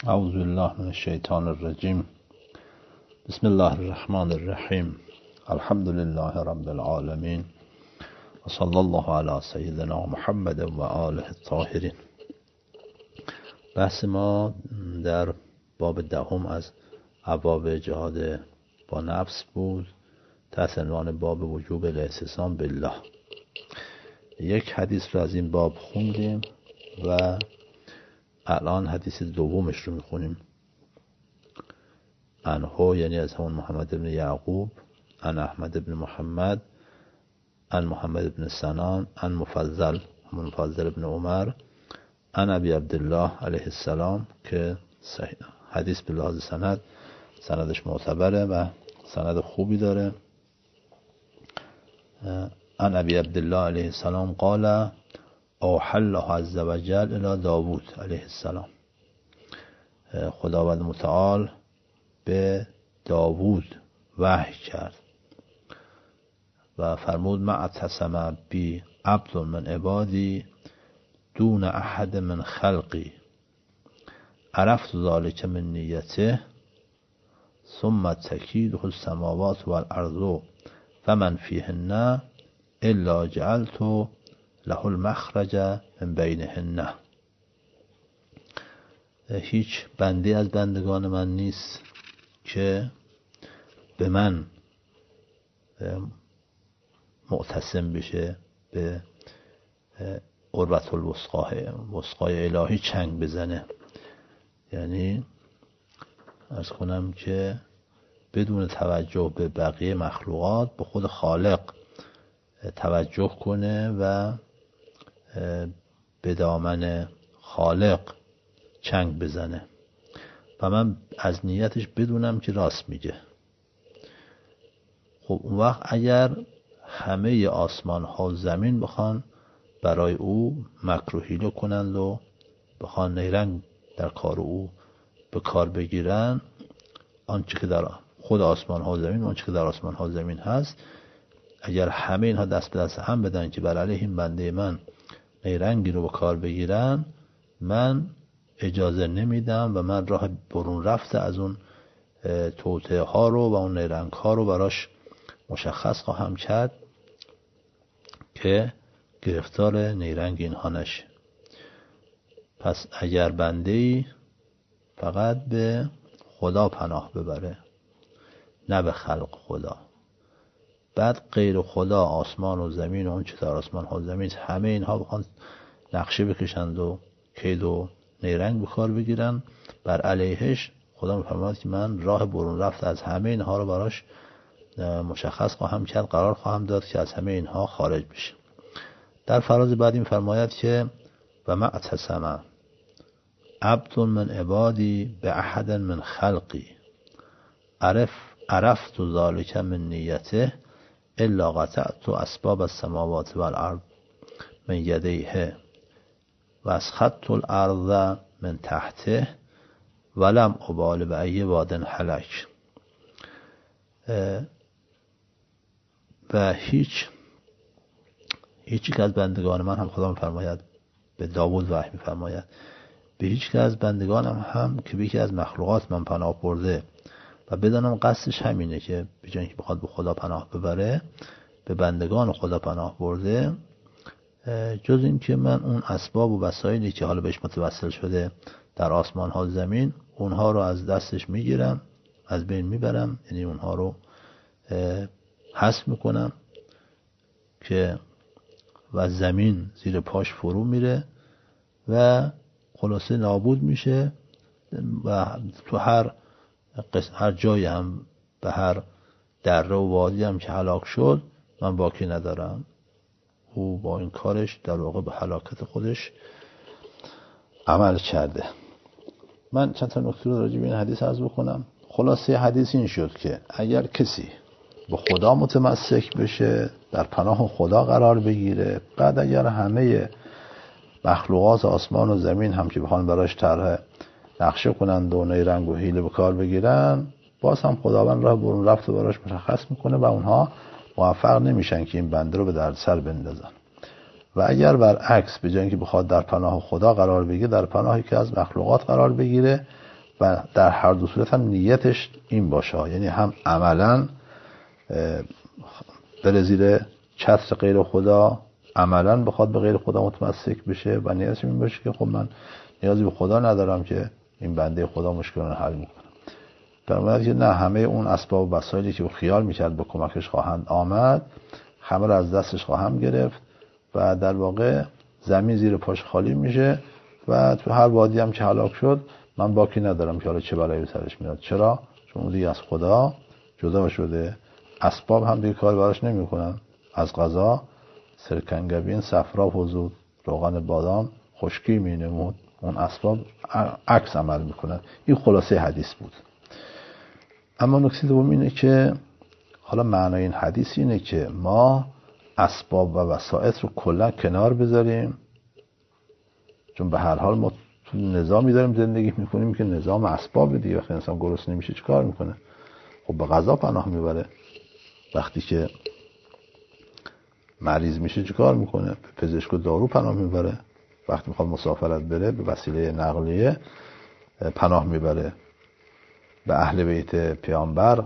اعوذ بالله من الشیطان الرجیم. بسم الله الرحمن الرحیم. الحمد لله رب العالمین و صلی الله علی سیدنا محمد و آله الطاهرین. بحث ما در باب دهم از ابواب جهاد با نفس بود، تحت عنوان باب وجوب الاعتصام بالله. یک حدیث رو از این باب خوندیم و الان حدیث دومش رو میخونیم. عنه، یعنی از همون محمد بن یعقوب، عن احمد بن محمد، عن محمد بن سنان، عن مفضل بن عمر، عن ابی عبدالله علیه السلام، که حدیث به لحاظ سندش معتبره و سند خوبی داره. عن ابی عبدالله علیه السلام قال اوحى الله عز وجل الى داوود علیه السلام. خداوند متعال به داوود وحی کرد و فرمود ما اعتصم بی عبد من عبادی دون احد من خلقی عرفت ذلك من نیته ثم تکیده السماوات والارض فمن فیهن الا جعلت له المخرج من بینهن. هیچ بنده از بندگان من نیست که به من معتصم بشه، به عروة الوثقای الهی چنگ بزنه. یعنی عرض کنم که بدون توجه به بقیه مخلوقات به خود خالق توجه کنه و به دامن خالق چنگ بزنه و من از نیتش بدونم که راست میگه. خب اون وقت اگر همه آسمان ها و زمین بخوان برای او مکر و حیله کنند و بخوان نیرنگ در کار او به کار بگیرن، آنچه که در خود آسمان ها و زمین، آنچه که در آسمان ها و زمین هست، اگر همه اینها دست به دست هم بدن که بر علیه این بنده من نیرنگی رو به کار بگیرن، من اجازه نمیدم و من راه برون رفته از اون توطئه ها رو و اون نیرنگ ها رو براش مشخص خواهم کرد که گرفتار نیرنگ اینها نشه. پس اگر بنده‌ای فقط به خدا پناه ببره، نه به خلق خدا، بعد غیر خدا آسمان و زمین و اون چه در آسمان ها و زمین همه اینها بخوان نقشه بکشند و کید و نیرنگ به کار بگیرن بر علیهش، خدا میفرماید که من راه برون رفت از همه اینها رو براش مشخص خواهم کرد، قرار خواهم داد که از همه اینها خارج بشه. در فراز بعدی میفرماید که و ما اعتصم عبد من عبادی به احد من خلقی عرفت ذلك من نیته الا قطعت اسباب السماوات والارض من یدیه و اسخطت الارض من تحته ولم ابال به ای واد هلک. و هیچ که از بندگان من، هم خدا میفرماید به داوود وحی میفرماید، به هیچ که از بندگانم هم که به یکی از مخلوقات من پناه برده و بدانم قصدش همینه که به جای اینکه بخواد به خدا پناه ببره به بندگان خدا پناه برده، جز این که من اون اسباب و وسایلی که حالا بهش متوسل شده در آسمان ها زمین، اونها رو از دستش میگیرم، از بین میبرم، یعنی اونها رو حذف میکنم که و زمین زیر پاش فرو میره و خلاصه نابود میشه و تو هر جایی هم به هر دره و وادی هم که هلاک شد من باقی ندارم. او با این کارش در واقع به هلاکت خودش عمل کرده. من چند تا نکته رو راجع به این حدیث عرض بکنم. خلاصه حدیث این شد که اگر کسی به خدا متمسک بشه، در پناه خدا قرار بگیره، بعد اگر همه مخلوقات آسمان و زمین هم که بخوان براش طرح نقشه کنند و نیرنگ و حیله به کار بگیرن، باز هم خداوند راه برون رفت و براش مشخص میکنه و اونها موفق نمیشن که این بنده رو به دردسر بندازن. و اگر برعکس به جای اینکه بخواد در پناه خدا قرار بگیره، در پناهی که از مخلوقات قرار بگیره در هر دو صورت هم نیتش این باشه، یعنی هم عملا بره زیر چتر غیر خدا، عملا بخواد به غیر خدا متمسک بشه و نیتش این باشه که خب من نیازی به خدا ندارم که این بنده خدا مشکل رو حل میکنه. فرمود که نه، همه اون اسباب و وسایلی که خیال میکرد به کمکش خواهند آمد همه رو از دستش خواهم گرفت و در واقع زمین زیر پاش خالی میشه و تو هر وادی هم که هلاک شد من باکی ندارم که حالا چه بلایی به سرش میاد. چرا؟ چون اون دیگه از خدا جدا شده. اسباب هم دیگه کار براش نمیکنن. از قضا سرکنگبین، صفرا فزود، روغن بادام خشکی مینمود. اون اسباب عکس عمل میکنن. این خلاصه حدیث بود. اما نکته دوم اینه که حالا معنای این حدیث اینه که ما اسباب و وسایط رو کلا کنار بذاریم، چون به هر حال ما تو نظامی داریم زندگی میکنیم که نظام اسباب دیگه. وقتی انسان گرسنه میشه چیکار میکنه؟ خب به غذا پناه میبره. وقتی که مریض میشه چیکار میکنه؟ به پزشک و دارو پناه میبره. وقتی میخواد مسافرت بره به وسیله نقلیه پناه میبره. به اهل بیت پیامبر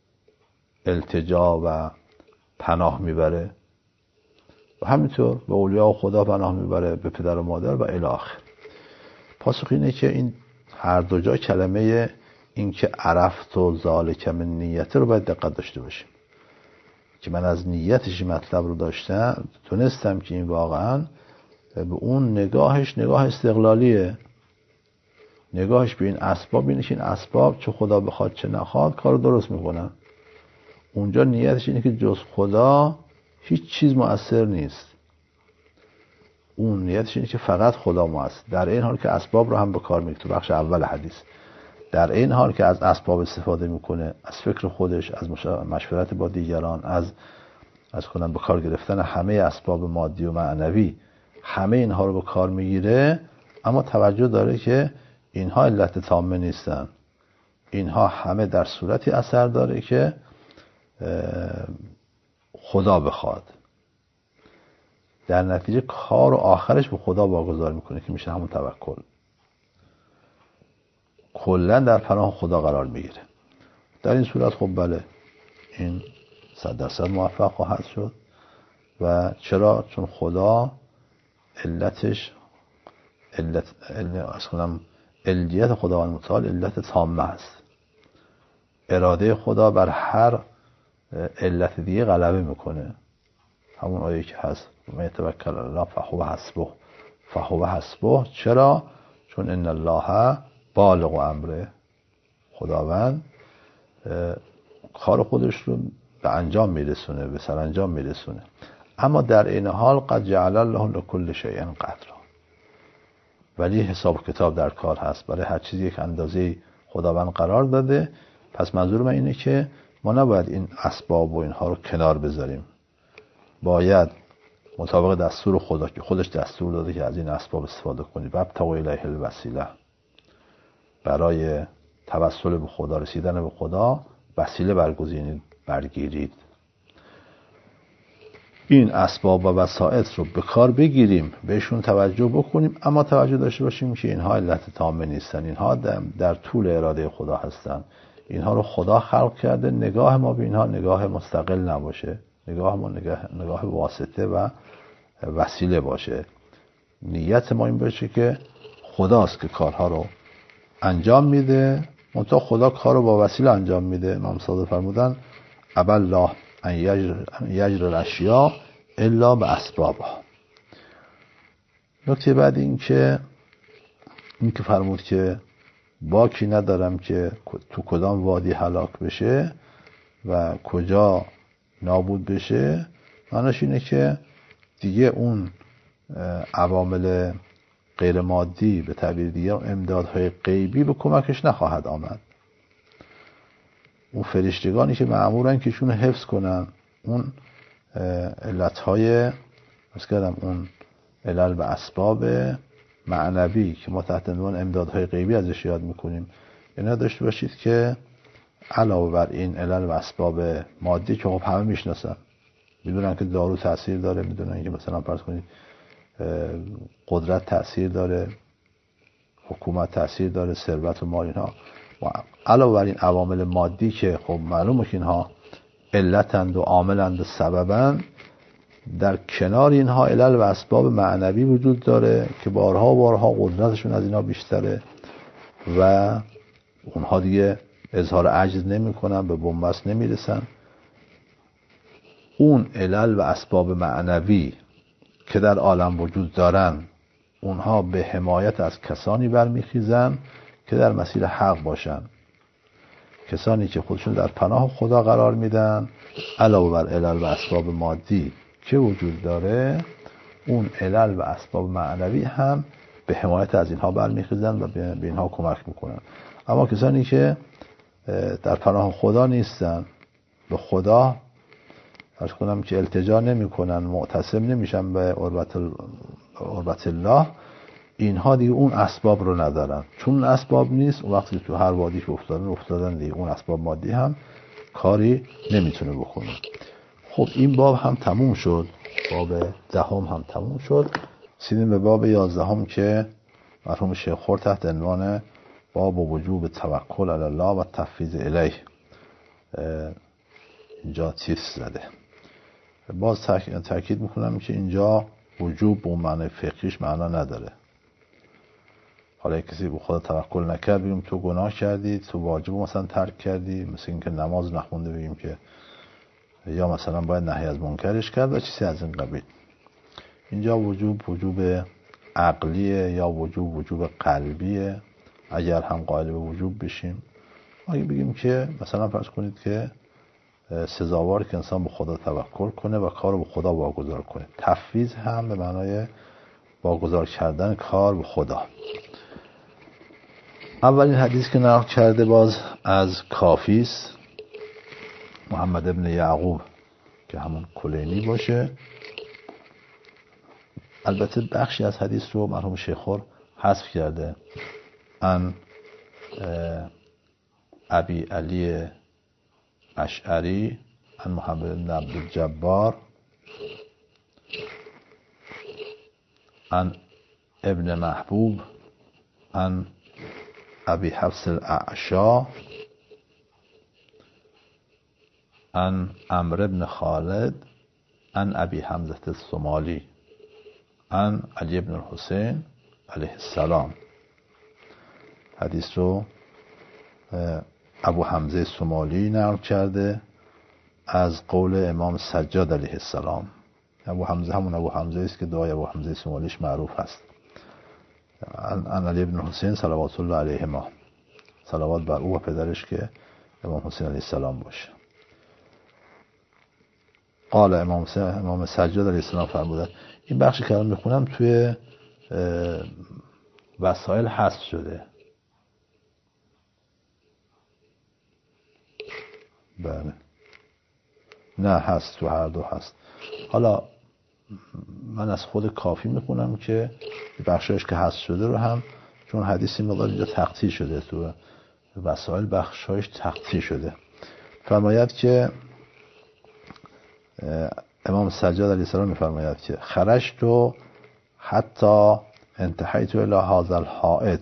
التجا و پناه میبره و همینطور به اولیاء خدا پناه میبره، به پدر و مادر و الی آخر. پاسخ اینه که این هر دو جا کلمه این که عرفت و ذالک من نیت رو باید دقت داشته باشیم که من از نیتش مطلب رو داشتم، تونستم که این واقعا به اون نگاهش نگاه استقلالیه. نگاهش به این اسباب اینه که این اسباب چه خدا بخواد چه نخواد کار درست میکنن. اونجا نیتش اینه که جز خدا هیچ چیز مؤثر نیست. اون نیتش اینه که فقط خدا مؤثر. در این حال که اسباب رو هم به کار میگیره. تو بخش اول حدیث در این حال که از اسباب استفاده میکنه، از فکر خودش، از مشورت با دیگران، از کنن به کار گرفتن همه اسباب مادی و معنوی، همه اینها رو به کار میگیره، اما توجه داره که اینها علت تامه نیستن. اینها همه در صورتی اثر داره که خدا بخواد. در نتیجه کار و آخرش به خدا واگذار میکنه که میشه همون توکل. کلا در پناه خدا قرار میگیره. در این صورت خب بله این 100% موفق خواهد شد. و چرا؟ چون خدا علتش علیت خداوند متعال علت تامه است. اراده خدا بر هر علت دیگه غلبه میکنه. همون آیه که هست من یتوکل علی الله فهو حسبه. چرا؟ چون ان الله بالغ امره. خداوند کار خودش رو به انجام میرسونه، به سرانجام میرسونه. اما در این حال قد جعل الله لكل شیء قدرا. ولی حساب کتاب در کار هست. برای هر چیزی یک اندازه خداوند قرار داده. پس منظور من اینه که ما نباید این اسباب و اینها رو کنار بذاریم. باید مطابق دستور خدا که خودش دستور داده که از این اسباب استفاده کنید. وابتغوا الیه الوسیله. برای توسل به خدا، رسیدن به خدا وسیله برگیرید. این اسباب و وسایط رو به کار بگیریم، بهشون توجه بکنیم، اما توجه داشته باشیم که اینها علت تامه نیستن. اینها در طول اراده خدا هستن. اینها رو خدا خلق کرده. نگاه ما به اینها نگاه مستقل نباشه. نگاه ما نگاه واسطه و وسیله باشه. نیت ما این باشه که خداست که کارها رو انجام میده. منتها خدا کار رو با وسیله انجام میده. امام صادق فرمودن ابى الله ان یجر الاشیاء الا باسبابها. نکته بعد این که فرمود که باکی ندارم که تو کدام وادی هلاک بشه و کجا نابود بشه. معناش اینه که دیگه اون عوامل غیر مادی، به تعبیر دیگه امدادهای غیبی به کمکش نخواهد آمد. اون فرشتگانی که مأمورن که شون حفظ کنن اون علتهای اون علل و اسباب معنوی که ما تحت عنوان امدادهای غیبی ازش یاد میکنیم، اینا داشته باشید که علاوه بر این علل و اسباب مادی که خب همه میشناسن، میدونن که دارو تاثیر داره، میدونن که مثلا فرض کنید قدرت تاثیر داره، حکومت تاثیر داره، ثروت و مال اینها، و علاوه بر این عوامل مادی که خب معلومه که اینها علتند و عاملند و سببند، در کنار اینها علل و اسباب معنوی وجود داره که بارها و بارها قدرتشون از اینا بیشتره و اونها دیگه اظهار عجز نمی کنن، به بنبست نمی رسن. اون علل و اسباب معنوی که در عالم وجود دارن، اونها به حمایت از کسانی برمیخیزن که در مسیر حق باشن، کسانی که خودشون در پناه خدا قرار میدن. علاوه بر علل و اسباب مادی که وجود داره، اون علل و اسباب معنوی هم به حمایت از اینها برمیخیزن و به اینها کمک میکنن. اما کسانی که در پناه خدا نیستن، به خدا عرض کنم که التجا نمی کنن، معتصم نمیشن به قربت الله، اینها دیگه اون اسباب رو ندارن. چون اسباب نیست، اون وقتی تو هر وادی که افتادن دیگه اون اسباب مادی هم کاری نمیتونه بکنه. خب این باب هم تموم شد، باب 10 هم تموم شد. رسیدیم به باب 11 که مرحوم شیخ خور تحت عنوان باب وجوب توکل علی الله و تفویض الیه اینجا چیز زده. باز تاکید میکنم که اینجا وجوب به معنی فقهیش معنا نداره. حالا کسی به خدا توکل نکرد بگیم تو گناه کردی، تو واجب مثلا ترک کردی، مثل اینکه نماز نخونده بگیم که، یا مثلا باید نهی از منکرش کرد و چیزی از این قبیل. اینجا وجوب عقلیه یا وجوب قلبیه. اگر هم قائل به وجوب بشیم، اگه بگیم که مثلا فرض کنید که سزاوار که انسان به خدا توکل کنه و کار به خدا واگذار کنه. تفویض هم به معنای واگذار کردن کار به خدا. اولین حدیث که نقل کرده باز از کافیس محمد ابن یعقوب که همون کلینی باشه. البته بخشی از حدیث رو مرحوم شیخ خور حذف کرده. ان ابی علی اشعری ان محمد بن عبدالجبار ان ابن محبوب ان ابی حفص الاعشا ان عمرو بن خالد ان ابی حمزه الصومالی ان علی بن الحسین علیه السلام. حدیث رو ابو حمزه صومالی نقل کرده از قول امام سجاد علیه السلام. ابو حمزه همون ابو حمزه است که دعای ابو حمزه صومالیش معروف هست. ان علی بن حسین صلوات الله علیهما، صلوات بر او و پدرش که امام حسین علیه السلام باشه. قال امام سجاد علیه السلام فرمودن. این بخشی که الان میخونم توی وسائل حذف شده. بله نه هست، تو هر دو هست. حالا من از خود کافی میخونم که بخشایش که هست شده رو هم، چون حدیثی مقدار اینجا تقطیع شده، تو وسائل بخشایش تقطیع شده. فرماید که امام سجاد علیه السلام میفرماید که خرجت حتی انتهیت الی هذا الحائط.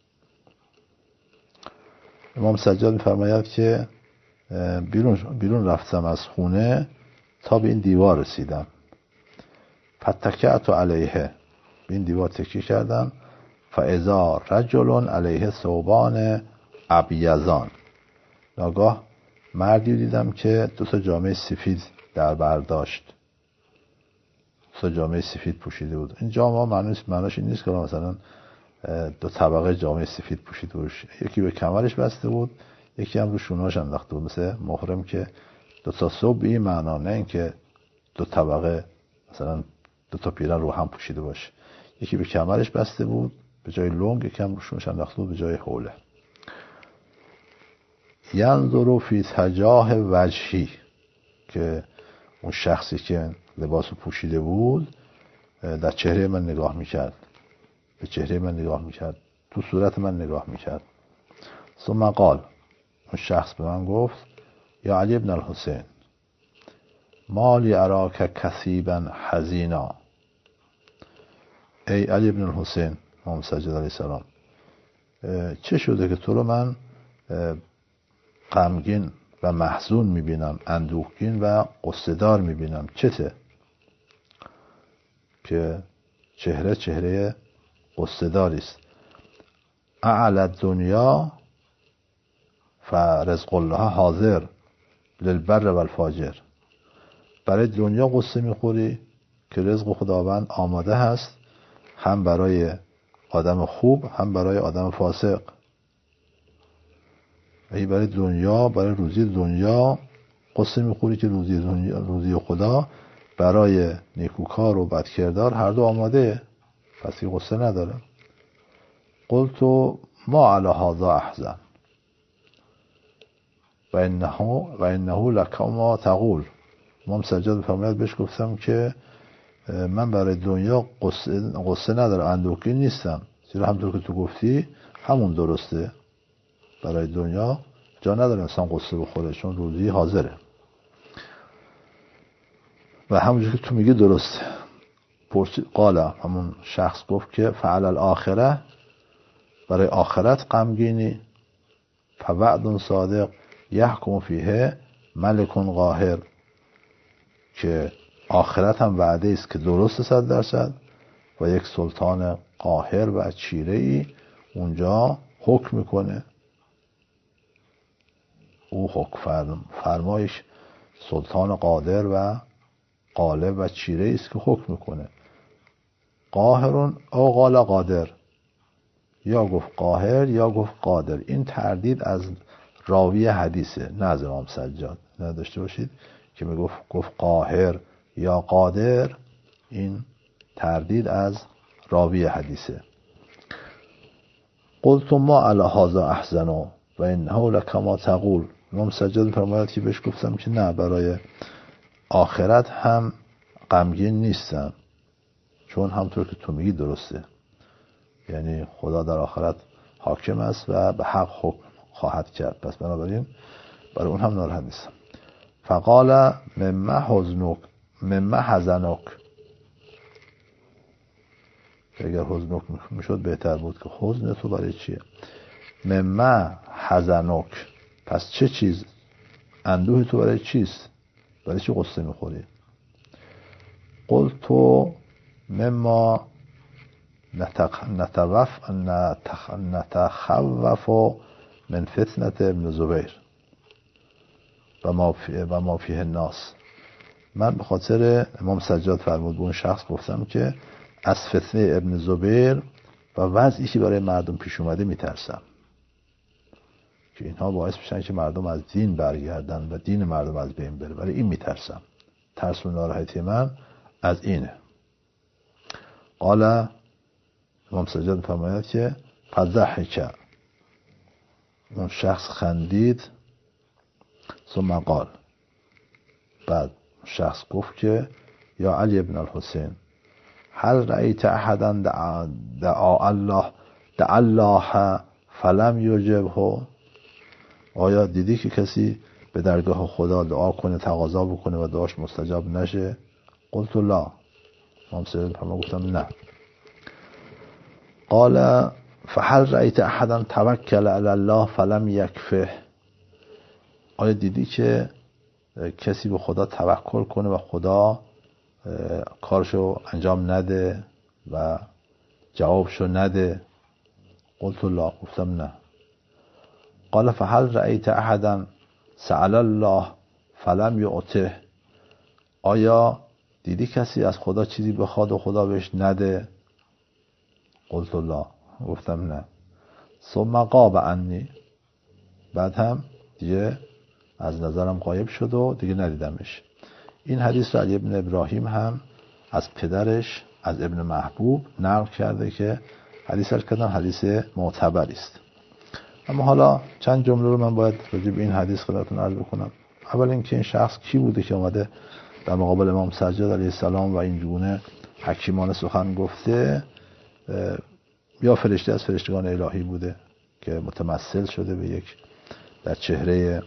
امام سجاد میفرماید که بیرون رفتم از خونه تا به این دیوار رسیدم. فتکعت علیه، به این دیوار تکیه کردم. فاذا رجل علیه ثوبان ابیضان، ناگاه مردی دیدم که 2 جامه سفید در بر داشت، 2 جامه سفید پوشیده بود. این جامه معناش این نیست که مثلا 2 طبقه جامه سفید پوشیده بود، یکی به کمرش بسته بود، یکی هم رو شونهاش انداخته بود، مثل محرم که 2 تا ثوب. این معنا نه این که 2 طبقه مثلا 2 تا پیرن رو هم پوشیده باشه. یکی به کمرش بسته بود به جای لنگ، یکی هم رو شونهاش انداخته بود به جای حوله. ینظر فی تجاه وجهی، که اون شخصی که لباس پوشیده بود در چهره من نگاه میکرد، به چهره من نگاه میکرد، تو صورت من نگاه میکرد. ثم قال، اون شخص به من گفت یا علی ابن الحسین مالی اراک کثیبا حزینا. ای علی ابن الحسین، امام سجاد علیه السلام، چه شده که تو رو من غمگین و محزون میبینم، اندوهگین و قصه‌دار میبینم؟ چته؟ که چهره قصه‌داری است. اعلی الدنیا فرزق الله حاضر للبر و الفاجر. برای دنیا قصه میخوری که رزق خداوند آماده هست، هم برای آدم خوب هم برای آدم فاسق. ای برای دنیا، برای روزی دنیا قصه میخوری که روزی خدا برای نیکوکار و بدکردار هر دو آماده، پس این قصه نداره. قلت ما علی هذا احزن و انه لک ما تقول. امام سجاد فرماید بهش گفتم که من برای دنیا قصه ندارم، اندوهگین نیستم، زیرا همونطور که تو گفتی همون درسته. برای دنیا جا نداره انسان قصه بخوره، چون روزی حاضره و همونجور که تو میگی درسته. قال، همون شخص گفت که فعل الاخره، برای آخرت غمگینی، فوعد صادق یحکم فیه ملک قاهر، که آخرت هم وعده است که درست 100% و یک سلطان قاهر و چیره‌ای اونجا حکم میکنه. او حکم فرمایش سلطان قادر و غالب و چیره‌ای است که حکم میکنه. قاهرون او قال قادر، یا گفت قاهر یا گفت قادر. این تردید از راوی حدیثه، نه از امام سجاد. نداشته باشید که گفت قاهر یا قادر، این تردید از راوی حدیثه. قلت ما علی هذا احزن و انه لک ما تقول. امام سجاد فرماید که بهش گفتم که نه، برای آخرت هم غمگین نیستم، چون همطور که تو میگی درسته. یعنی خدا در آخرت حاکم است و به حق حکم خواهد کرد، پس بنابراین برای اون هم ناراحت نیستم. فقال مما حزنک. اگر حزنک میشد بهتر بود که حزن تو برای چیه؟ مما حزنک، پس چه چیز؟ اندوه تو برای چیست؟ برای چی قصه میخوری؟ قلت مما نتخوف من فتنة ابن زبیر و ما فیه الناس. من به خاطر امام سجاد فرمود به اون شخص گفتم که از فتنه ابن زبیر و وضعی که برای مردم پیش اومده میترسم، که اینها باعث میشن که مردم از دین برگردن و دین مردم از بین بره. برای این میترسم، ترس و ناراحتی من از اینه. قال، امام سجاد فرماید که فضحک، اون شخص خندید. ثم قال، بعد شخص گفت که یا علی ابن الحسین، هل رأیت احدا دعا الله فلم یجبه؟ آیا دیدی که کسی به درگاه خدا دعا کنه، تقاضا بکنه و دعاش مستجاب نشه؟ قلت لا. امام سجاد فرماید گفتم نه. قال فهل رأیت احدا توکل علی الله فلم یکفه؟ آیا دیدی که کسی به خدا توکل کنه و خدا کارشو انجام نده و جوابشو نده؟ قلت لا. گفتم نه. قال فهل رأیت احدا سأل الله فلم یعطه؟ آیا دیدی کسی از خدا چیزی بخواد و خدا بهش نده؟ قلت لا. گفتم نه. ثم غاب عنی، بعد هم دیگه از نظرم غایب شد و دیگه ندیدمش. این حدیث رو علی ابن ابراهیم هم از پدرش از ابن محبوب نقل کرده که حدیثش کردن حدیث معتبری است. اما حالا چند جمله رو من باید راجع به این حدیث خدمتتون عرض بکنم. اول اینکه این شخص کی بوده که اومده در مقابل امام سجاد علیه السلام و این گونه حکیمانه سخن گفته؟ یا فرشته از فرشتگان الهی بوده که متمثل شده به در چهره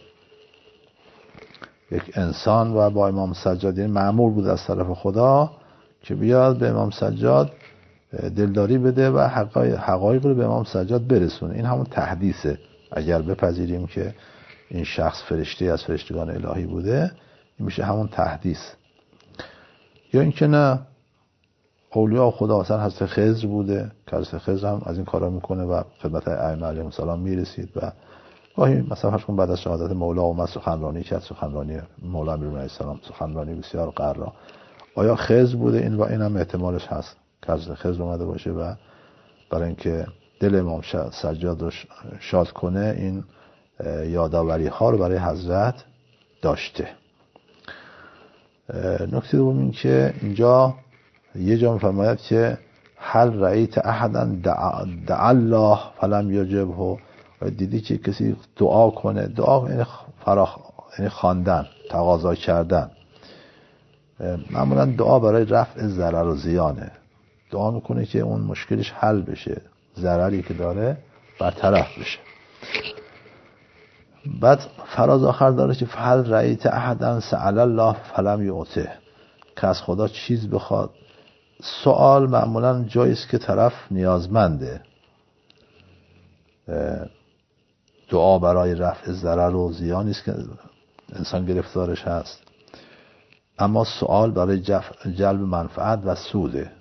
یک انسان و با امام سجاد، یعنی مأمور بود از طرف خدا که بیاد به امام سجاد دلداری بده و حقایق رو به امام سجاد برسونه. این همون تحدیثه. اگر بپذیریم که این شخص فرشته از فرشتگان الهی بوده، این میشه همون تحدیث. یا اینکه نه، اولیاء خدا اصلا حضرت خضر بوده که حضرت خضر هم از این کارا میکنه و خدمت ائمه علیهم السلام میرسید و گاهی مثلا فرض کن بعد از شهادت مولا اومد سخنرانی کرد، سخنرانی مولا امیرالمومنین علیه السلام سخنرانی بسیار قرا. آیا خضر بوده؟ این و این هم احتمالش هست که حضرت خضر اومده باشه و برای اینکه دل امام سجاد رو شاد کنه این یادآوری ها رو برای حضرت داشته. نکته دوم این که اینجا یه جا می‌فرماید که هل رأیت احدا دعا الله فلم یجبه، دیدی که کسی دعا کنه، دعا یعنی یعنی خواندن، تقاضا کردن. معمولا دعا برای رفع ضرر و زیانه، دعا میکنه که اون مشکلش حل بشه، ضرری که داره برطرف بشه. بعد فراز آخر داره که فهل رأیت احدا سأل الله فلم یعطه، که از خدا چیز بخواد. سوال معمولا جایی است که طرف نیازمنده، دعا برای رفع ضرر و زیانی است که انسان گرفتارش هست، اما سوال برای جلب منفعت و سوده.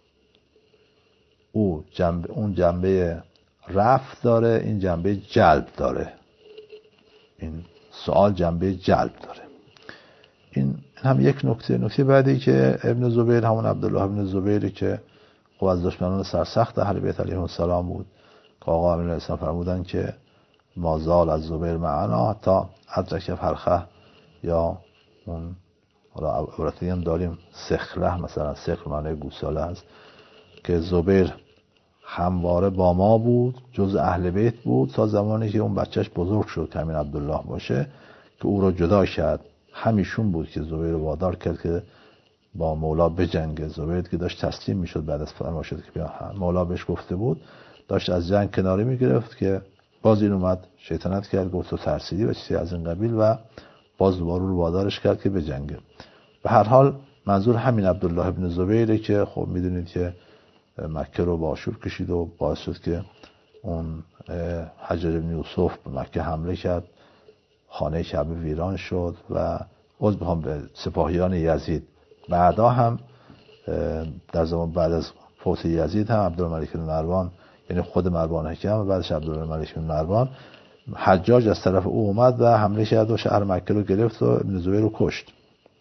اون جنبه رفع داره، این جنبه جلب داره. این سوال جنبه جلب داره. این هم یک نکته بعدی که ابن زبیر، همون عبدالله ابن زبیری که خب از دشمنان سرسخت اهل بیت علیهم السلام بود، که آقا امین علیه السلام فرمودن که مازال از زبیر معنا حتی ادرک فرخه، یا اون حالا عبارتی هم داریم سخره، مثلا سخر معنی گوساله هست، که زبیر همواره با ما بود، جز اهل بیت بود تا زمانی که اون بچهش بزرگ شد که همین عبدالله باشه، که او رو جدا کرد. همیشون بود که زبیر رو وادار کرد که با مولا بجنگه. زبیر که داشت تسلیم میشد بعد از فرمایش که مولا بهش گفته بود، داشت از جنگ کناری میگرفت که باز این اومد شیطنت کرد، گفت تو ترسیدی و چیزی از این قبیل، و باز دوباره رو وادارش کرد که بجنگه. به هر حال منظور همین عبدالله ابن زبیره که خب میدونید که مکه رو با آشوب کشید و باعث شد که اون حجاج بن یوسف به مکه حمله کرد، خانه کعبه ویران شد و به سپاهیان یزید. بعدا هم در زمان بعد از فوت یزید هم عبدالملک بن مروان، یعنی خود مروان حکم و بعدش عبدالملک بن مروان، حجاج از طرف او اومد و حمله کرد و شهر مکه رو گرفت و ابن زبیر رو کشت.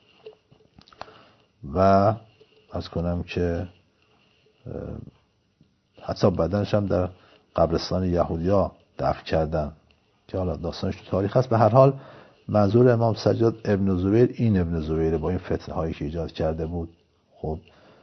و از کنم که حتی بدنش هم در قبرستان یهودیا دفن کردن که حالا داستانش تو تاریخ هست. به هر حال منظور امام سجاد ابن زبیر این ابن زبیر با این فتنه هایی که ایجاد کرده بود، خب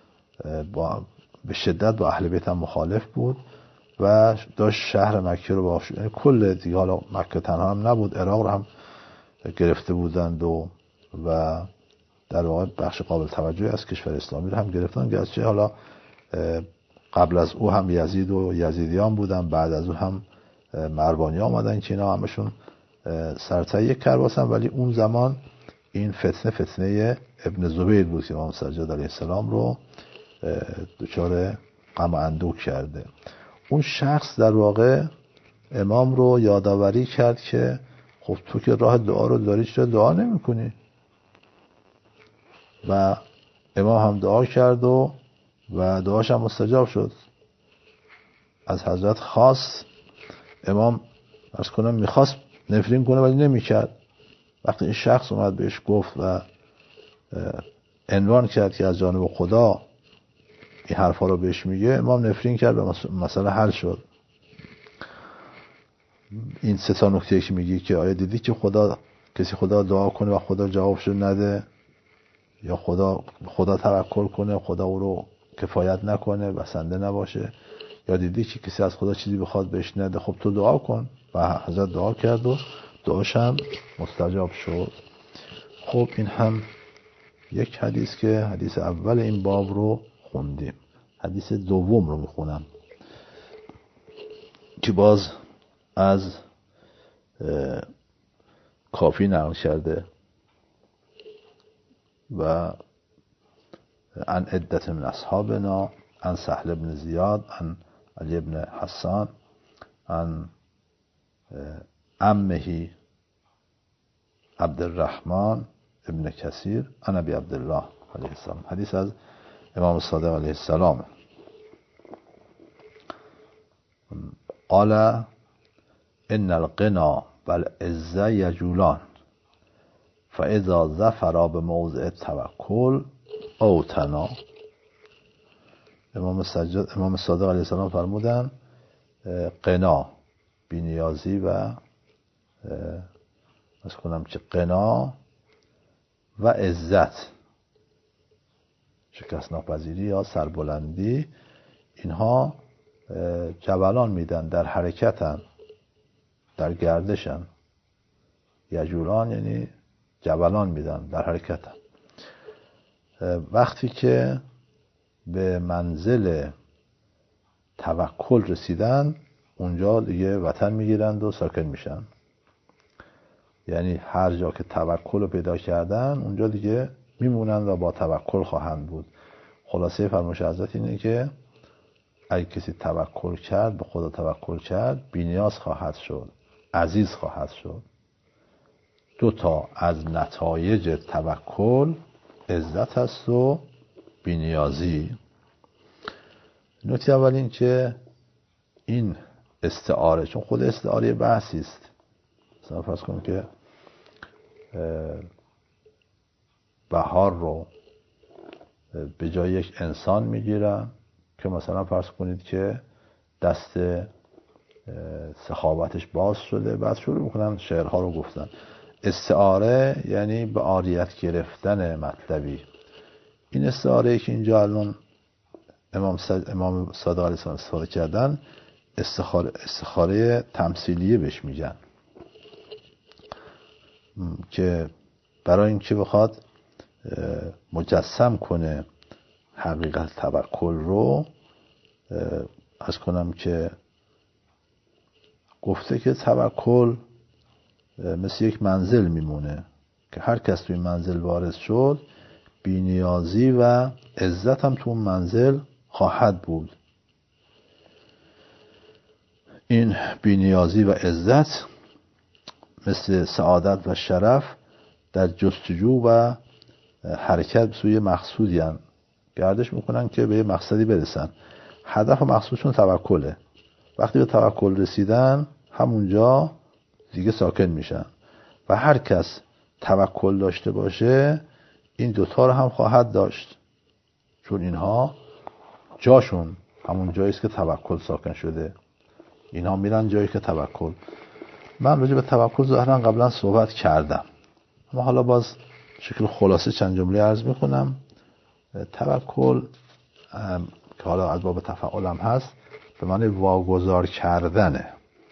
به شدت با اهل بیت هم مخالف بود و داشت شهر مکه رو با یعنی کل دیگه، حالا مکه تنها هم نبود، عراق رو هم گرفته بودند و در واقع بخش قابل توجهی از کشور اسلامی رو هم گرفتن. گرچه حالا قبل از او هم یزید و یزیدیان بودن، بعد از او هم مروانی آمدن که اینا همشون سرتای کرباسن، ولی اون زمان این فتنه ابن زبیر بود که امام سجاد علیه السلام رو دچار غم و اندوه کرده. اون شخص در واقع امام رو یادآوری کرد که خب تو که راه دعا رو داری، چرا دعا نمی کنی؟ و امام هم دعا کرد و دعاش هم مستجاب شد. از حضرت خواست، امام عرض کنم میخواست نفرین کنه ولی نمیکرد. وقتی این شخص اومد بهش گفت و عنوان کرد که از جانب خدا این حرفا رو بهش میگه، امام نفرین کرد و مسئله حل شد. این سه تا نکته که میگی که آیا دیدی که کسی خدا دعا کنه و خدا جوابشو نده، یا خدا توکل کنه خدا او رو کفایت نکنه بسنده نباشه، یا دیدی که کسی از خدا چیزی بخواد بهش نده، خب تو دعا کن. و حضرت دعا کرد و دعاش هم مستجاب شد. خب این هم یک حدیث که حدیث اول این باب رو خوندیم. حدیث دوم رو میخونم که باز از کافی نقل کرده و عن عدت من اصحابنا عن سهل بن زیاد عن علی بن حسان عن عمه عبد الرحمن ابن کثیر عن ابی عبدالله علیه السلام. حدیث از امام صادق علیه السلام. قال ان الغنا والعزة یجولان فاذا ظفر بموضع التوکل اوتنا. امام صادق علیه السلام فرمودن غنا، بی‌نیازی و از کنم که غنا و عزت، شکست ناپذیری یا سربلندی، اینها جولان میدن، در حرکتن، در گردشن. یجولان یعنی جولان میدن، در حرکتن. وقتی که به منزل توکل رسیدن، اونجا دیگه وطن میگیرند و ساکن میشن. یعنی هر جا که توکل رو پیدا کردن اونجا دیگه میمونن و با توکل خواهند بود. خلاصه فرمایش حضرت اینه که اگه کسی توکل کرد، به خدا توکل کرد، بی‌نیاز خواهد شد، عزیز خواهد شد. 2 تا از نتایج توکل عزت هست و بی‌نیازی. نکته اول این که این استعاره، چون خود استعاره بحثی است. مثلا فرض کنیم که بهار رو به جای یک انسان میگیرن که مثلا فرض کنید که دست سخاوتش باز شده، بعد شروع میکنن شعرها رو گفتن. استعاره یعنی به عاریت گرفتن مطلبی. این استعاره که اینجا الان امام صادق علیه السلام استفاده کردن، استخاره تمثیلیه بهش میگن، که برای اینکه بخواد مجسم کنه حقیقت توکل رو، از کنم که گفته که توکل مثل یک منزل میمونه که هر کس توی منزل وارد شد، بی‌نیازی و عزت هم تو اون منزل خواهد بود. این بی‌نیازی و عزت مثل سعادت و شرف در جستجو و حرکت سوی مقصودی هن. گردش میکنن که به مقصدی برسن. هدف و مقصودشون توکله. وقتی به توکل رسیدن، همونجا دیگه ساکن میشن و هر کس توکل داشته باشه این 2 تا رو هم خواهد داشت، چون اینها جاشون همون جایی است که توکل ساکن شده. اینها میرن جایی که توکل. من راجع به توکل ظاهرا قبلا صحبت کردم، اما حالا باز شکل خلاصه چند جمله عرض میکنم. توکل که حالا از باب تفعول هم هست، به معنی واگذار کردنه.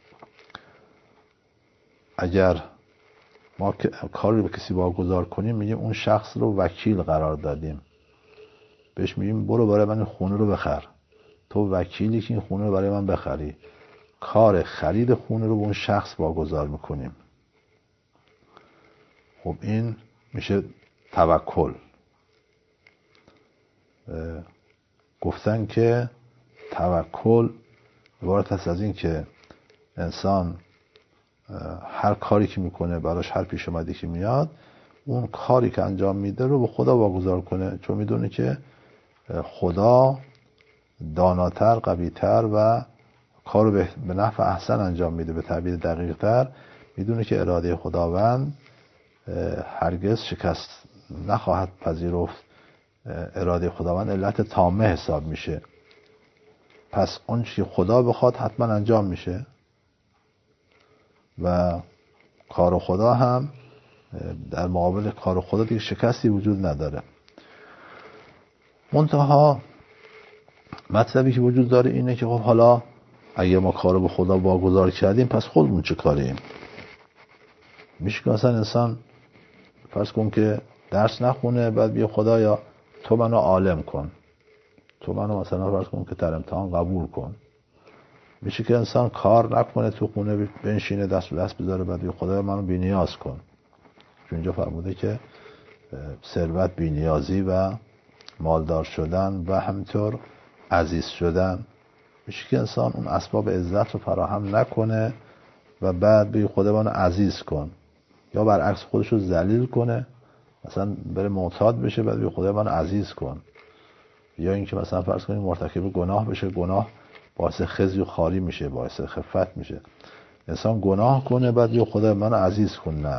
اگر ما کاری به کسی واگذار کنیم، میگیم اون شخص رو وکیل قرار دادیم، بهش میگیم برو برای من خونه رو بخر، تو وکیلی که این خونه رو برای من بخری. کار خرید خونه رو به اون شخص واگذار میکنیم. خب این میشه توکل. گفتن که توکل عبارت است از این که انسان هر کاری که میکنه، براش هر پیش اومدی که میاد، اون کاری که انجام میده رو به خدا واگذار کنه، چون میدونه که خدا داناتر، قویتر و کارو به نحو احسن انجام میده. به تعبیر دقیق تر میدونه که اراده خداوند هرگز شکست نخواهد پذیرفت. اراده خداوند علت تامه حساب میشه. پس اون چی خدا بخواد حتما انجام میشه و کار خدا هم در مقابل کار خدا دیگه شکستی وجود نداره. منتها مطلبی که وجود داره اینه که خب حالا اگه ما کارو به خدا واگذار کردیم، پس خودمون چه کاریم؟ میشه که مثلا انسان فرض کن که درس نخونه، بعد بیا خدایا تو منو عالم کن، تو منو مثلا فرض کن که در امتحان قبول کن. میشه که انسان کار نکنه، تو خونه بنشینه، دست به دست بذاره، بعد بیا خدایا منو بی‌نیاز کن. چون اینجا فرموده که ثروت، بی‌نیازی و مالدار شدن و همینطور عزیز شدن میشه که انسان اون اسباب عزت رو فراهم نکنه و بعد بگه خدا منو عزیز کن، یا برعکس خودش رو ذلیل کنه، مثلا بره معتاد بشه بعد بگه خدا منو عزیز کن، یا اینکه مثلا فرض کنیم مرتکب گناه بشه، گناه باعث خزی و خاری میشه، باعث خفت میشه، انسان گناه کنه بعد بگه خدا منو عزیز کن. نه،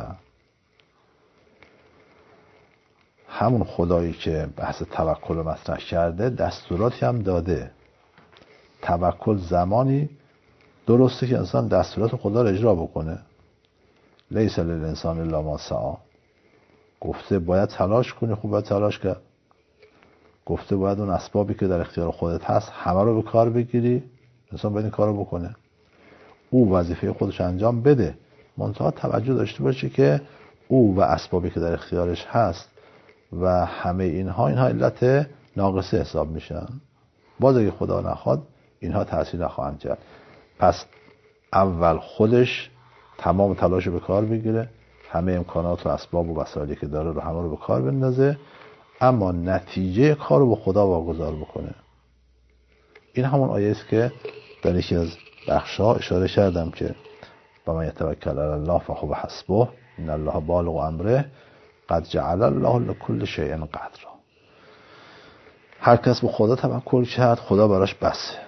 همون خدایی که بحث توکل رو مطرح کرده دستوراتی هم داده. توکل زمانی درسته که انسان دستورات خدا رو اجرا بکنه. لیس للانسان الا ما سعی، گفته باید تلاش کنی، خوب باید تلاش کرد. گفته باید اون اسبابی که در اختیار خودت هست همه رو به کار بگیری، انسان باید این کار رو بکنه، او وظیفه خودش انجام بده، منتها توجه داشته باشه که او و اسبابی که در اختیارش هست و همه اینها علت ناقصه حساب میشن. باز اگه خدا نخواد اینها تأثیر نخواهند کرد. پس اول خودش تمام تلاش به کار بگیره، همه امکانات و اسباب و وسایلی که داره رو همه رو به کار بندازه، اما نتیجه کار رو به خدا واگذار بکنه. این همون آیه است که در یکی از بخش‌ها اشاره کردم که و من یتوکل علی الله فهو حسبه ان الله بالغ امره قد جعل الله لكل شیء قدرا. هر کس به خدا توکل کرد خدا براش بسه.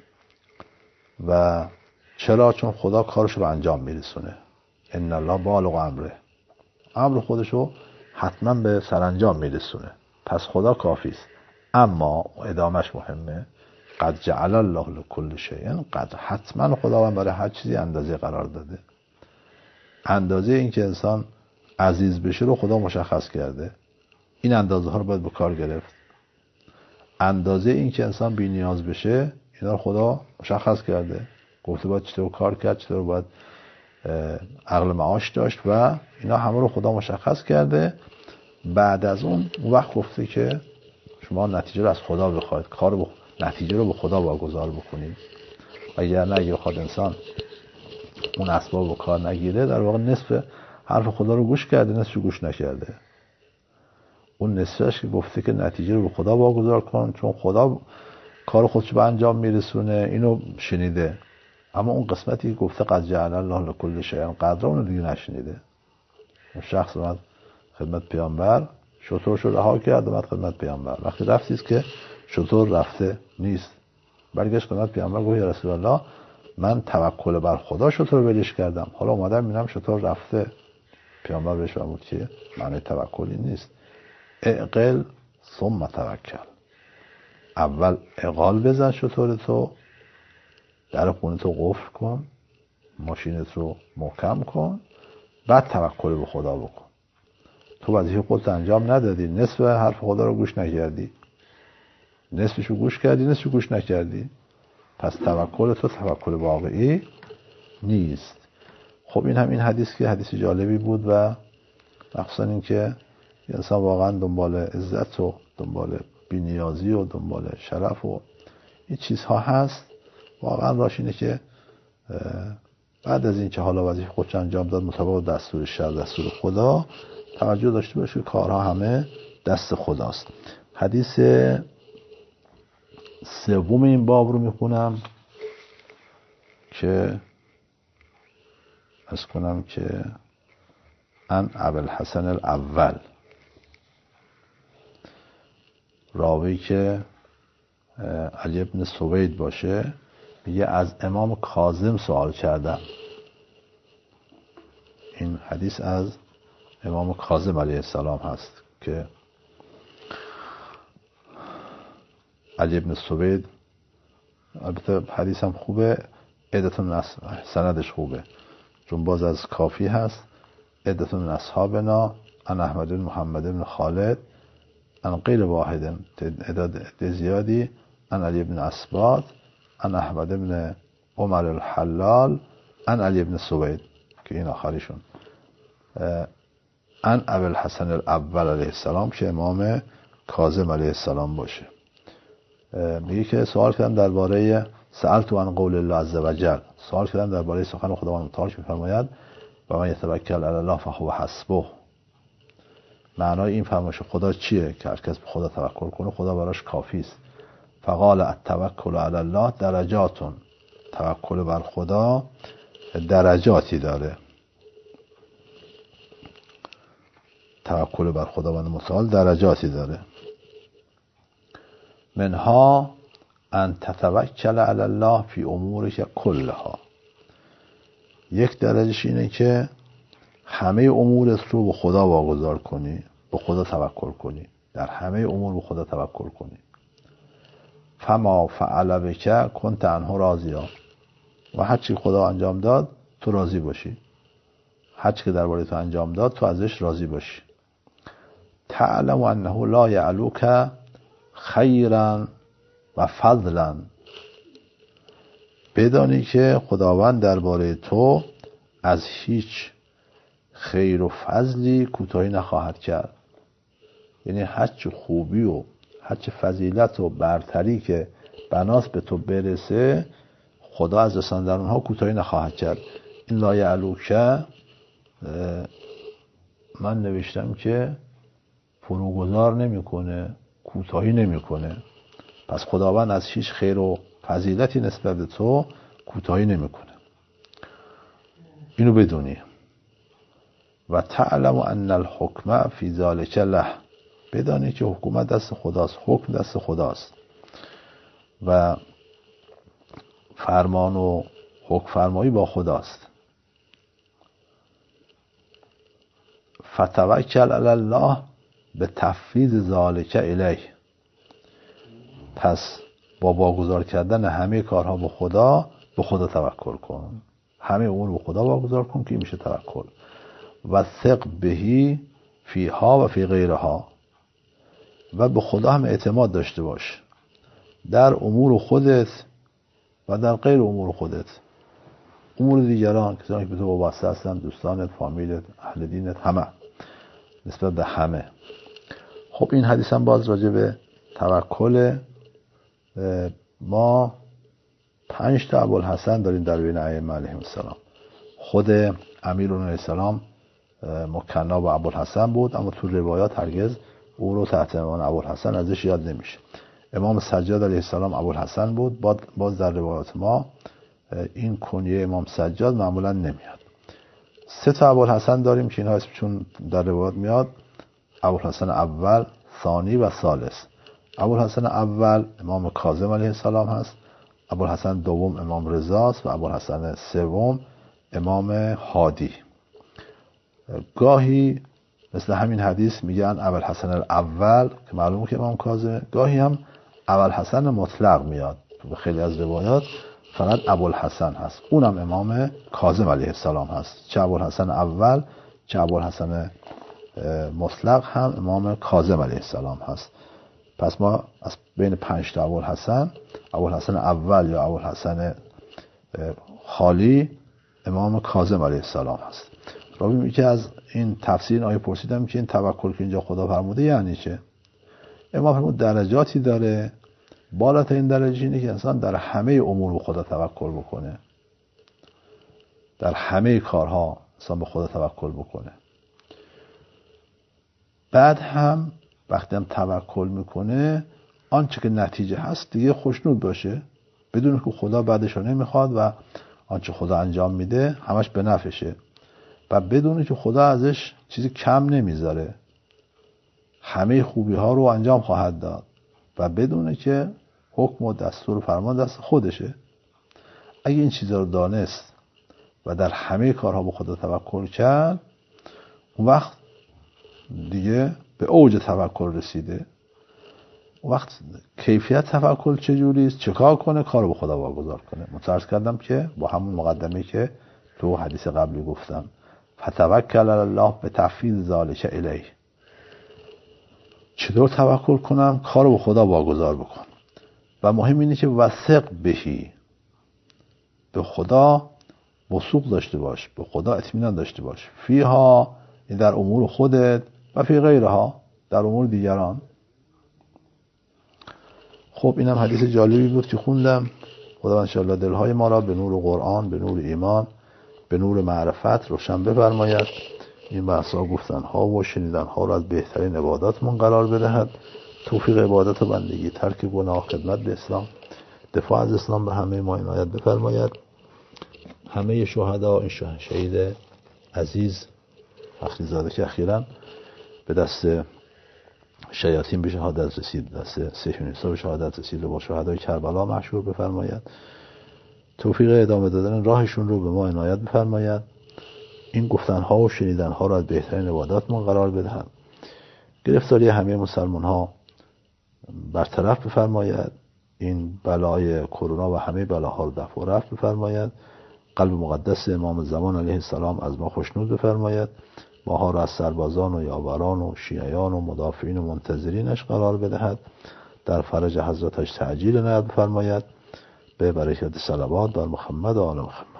و چرا؟ چون خدا کارشو به انجام میرسونه. ان الله بالغ امره، امر خودشو حتما به سرانجام میرسونه، پس خدا کافی است. اما ادامش مهمه، قد جعل الله لكل شیء قدر، حتما خداوند برای هر چیزی اندازه قرار داده. اندازه این که انسان عزیز بشه رو خدا مشخص کرده، این اندازه ها رو باید به کار گرفت. اندازه این که انسان بی نیاز بشه اینا رو خدا مشخص کرده، گفته باید چطور کار کرد، چطور باید عقل معاش داشت و اینا همه رو خدا مشخص کرده. بعد از اون وقت گفته که شما نتیجه رو از خدا بخواید، نتیجه رو به خدا واگذار بکنید. اگر نه، اگه بخواد انسان اون اسباب رو کار نگیره، در واقع نصف حرف خدا رو گوش کرده، نصفش گوش نکرده. اون نصفش که گفته که نتیجه رو به خدا واگذار کن چون خدا کار خودش به انجام میرسونه، اینو شنیده، اما اون قسمتی که گفته قد جعل الله لكل شیء قدر اون دیگه نشنیده. اون شخص اومد خدمت پیامبر، شترشو رها کرد اومد خدمت پیامبر. وقتی رفتیست که شتر رفته نیست، برگشت خدمت پیامبر گفت یا رسول الله من توکل بر خدا شتر رو ولش کردم، حالا اومدم میبینم شتر رفته. پیامبر بهش فرمود که معنی توکلی نیست، اعقل ثم توکل، اول اعقال بزن شتر تو، در خونه تو قفل کن، ماشینت رو محکم کن، بعد توکل به خدا بکن. تو وظیفه خودت انجام ندادی، نصف حرف خدا رو گوش نکردی، نصفش رو گوش کردی نصفش رو گوش نکردی، پس توکل تو توکل واقعی نیست. خب این هم این حدیث که حدیث جالبی بود و مخصوصا این که انسان واقعا دنبال عزت و دنبال بی‌نیازی و دنبال شرف و این چیزها هست، واقعا راش اینه که بعد از این که حالا وظیفه خودش انجام داد مطابق دستور شرع دستور خدا، توجه داشته باشه که کارها همه دست خداست. حدیث سوم این باب رو میخونم که از کنم که ان ابوالحسن الاول، راوی که علی ابن سوید باشه، میگه از امام کاظم سوال کردم. این حدیث از امام کاظم علیه السلام هست که علی ابن سوید، البته حدیث هم خوبه، عدتون سندش خوبه چون باز از کافی هست، عدتون من اصحابنا ان احمد بن محمد بن خالد ان غیر واحد، تعداد زیادی، ان علی بن اسباط ان احمد بن عمر الحلال ان علی بن سوید که این آخریشون، ان ابوالحسن الاول علیه السلام که امام کاظم علیه السلام باشه. میگه که سوال کردم درباره سألت عن قول الله عز وجل، سوال کردم درباره سخن خداوند متعال که میفرماید و من یتوکل علی الله فهو حسبه. معنای این فرمایش خدا چیه؟ که هر کس به خدا توکل کنه خدا براش کافی است. فقال التوکل علی الله درجاتون، توکل بر خدا درجاتی داره. توکل بر خداوند متعال درجاتی داره. منها ان تتوکل علی الله فی امورک کلها، یک درجهش اینه که همه امورت رو به خدا واگذار کنی، به خدا توکل کنی، در همه امور به خدا توکل کنی. فما فعل بک کنت عنه راضیا، و هر چی خدا انجام داد تو راضی باشی، هر چی که درباره تو انجام داد تو ازش راضی باشی. تعلم انه لا یعلوک خیرا و فضلا، بدانی که خداوند درباره تو از هیچ خیر و فضلی کوتاهی نخواهد کرد. یعنی هر چه خوبی و هر چه فضیلت و برتری که بناست به تو برسه، خدا از رساندن اونها کوتاهی نخواهد کرد. این لا یعلوک من نوشتم که فروگذار نمیکنه، کوتاهی نمیکنه. پس خداوند از هیچ خیر و فضیلتی نسبت به تو کوتاهی نمیکنه. اینو بدونی. و تعلم ان الحکم فی ذلک له، بدانی که حکومت دست خداست، حکم دست خداست و فرمان و حکم فرمایی با خداست. فتوکل علی الله به تفویض ذلک الیه، پس با واگذار کردن همه کارها به خدا توکل کن، همه امور به خدا واگذار کن که میشه توکل. و ثق بهی فیها و فی غیرها، و به خدا هم اعتماد داشته باش در امور خودت و در غیر امور خودت، امور دیگران، کسانی که به تو وابسته هستن، دوستانت، فامیلت، اهل دینت، همه، نسبت به همه. خب این حدیث هم باز راجع به توکل. ما 5 تا ابوالحسن داریم در بین ائمه علیهم السلام. خود امیرالمومنین علیه السلام مکنا با ابوالحسن بود، اما تو روایات هرگز او رو تحت عنوان ابوالحسن ازش یاد نمیشه. امام سجاد علیه السلام ابوالحسن بود، باز در روایات ما این کنیه امام سجاد معمولا نمیاد. 3 تا ابوالحسن داریم که اینها اسمشون در روایات میاد: ابوالحسن اول، ثانی و ثالث. ابوالحسن اول امام کاظم علیه السلام هست، ابوالحسن دوم امام رضا است و ابوالحسن سوم امام هادی. گاهی مثل همین حدیث میگن ابوالحسن الاول که معلومه که امام کاظمه، گاهی هم ابوالحسن مطلق میاد. تو خیلی از روایات فقط ابوالحسن هست، اونم امام کاظم علیه السلام هست. چه ابوالحسن اول چه ابوالحسن مطلق هم امام کاظم علیه السلام هست. پس ما از بین 5 تا ابوالحسن اول یا ابوالحسن خالی امام کاظم علیه السلام هست. راوی میگه که از این تفسیر آیه پرسیدم که این توکل که اینجا خدا فرموده یعنی چه؟ امام فرمود درجاتی داره، بالاترین درجه اینه که انسان در همه امور به خدا توکل بکنه، در همه کارها انسان به خدا توکل بکنه. بعد هم وقتی هم توکل میکنه آنچه که نتیجه هست دیگه خوشنود باشه، بدون که خدا بعدش رو نمیخواد و آنچه خدا انجام میده همش به نفعشه و بدونه که خدا ازش چیزی کم نمیذاره، همه خوبی ها رو انجام خواهد داد و بدونه که حکم و دستور و فرمان دست خودشه. اگه این چیزا رو دانست و در همه کارها به خدا توکل کرد، اون وقت دیگه به اوج توکل رسیده. اون وقت کیفیت توکل چجوری است؟ چیکار کنه؟ کارو به خدا واگذار کنه. متعرض کردم که با همون مقدمه که تو حدیث قبلی گفتم، فتوکل علی الله به تفویض ذلک الیه. چطور توکل کنم؟ کارو به خدا واگذار بکن. و مهم اینه که وثق بهی، به خدا وثوق داشته باش، به خدا اطمینان داشته باش. فیها، در امور خودت، و فی غیرها، در امور دیگران. خب اینم حدیث جالبی بود که خوندم. خدا انشاءالله دلهای ما را به نور قرآن، به نور ایمان، به نور معرفت روشن بفرماید. این بحثا گفتن ها و شنیدن ها را از بهترین عباداتمون قرار بدهد توفیق عبادت و بندگی، ترک گناه، خدمت به اسلام، دفاع از اسلام به همه ما عنایت بفرماید. همه شهدا، این شهید عزیز فخریزاده که اخیراً به دست شیاطین به شهادت رسید، دست سیفونیسا به شهادت رسید و با شهدای کربلا محشور بفرماید. توفیق ادامه دادن راهشون رو به ما عنایت بفرماید. این گفتنها و شنیدنها را از بهترین عباداتمون قرار بدهد. گرفتاری همه مسلمان ها برطرف بفرماید. این بلای کرونا و همه بلاها رو دفع و رفع بفرماید. قلب مقدس امام زمان علیه السلام از ما خوشنود بفرماید. ماها را از سربازان و یاوران و شیعیان و مدافعین و منتظرینش قرار بدهد. در فرج حضرتش تعجیل عنایت بفرماید. به برکت صلوات بر محمد و آل محمد.